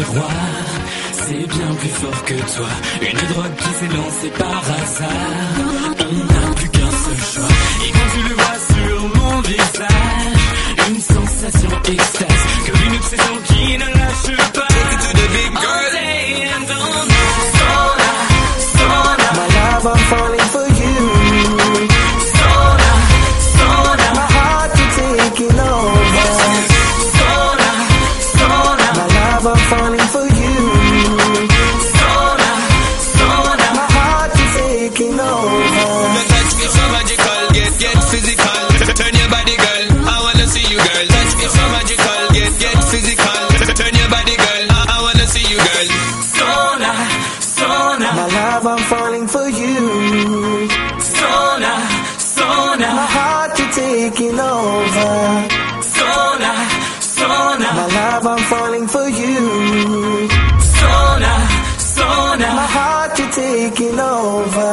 miroir, c'est bien plus fort que toi. Une drogue qui s'est lancée par hasard. On n'a plus qu'un seul choix. Et quand tu le vois sur mon visage, une sensation extase, comme une obsession qui ne lâche pas. Take it to the big girl. All day and all night. Sola, sola. My love, I'm falling for you. Sola, sola. My heart is taking over. Sola, sola. My love, I'm falling for you. Sola, sola. My heart is taking over. Your touch me so magical, get physical. Turn your body, girl. I wanna see you, girl. Touch me so magical, get physical. Turn your body, girl. I wanna see you, girl. Sola, sola. My love, I'm falling for you. Sola, sola. My heart is taking over. Sola, sola. My love, I'm falling for you. Sola, sola. My heart is taking over.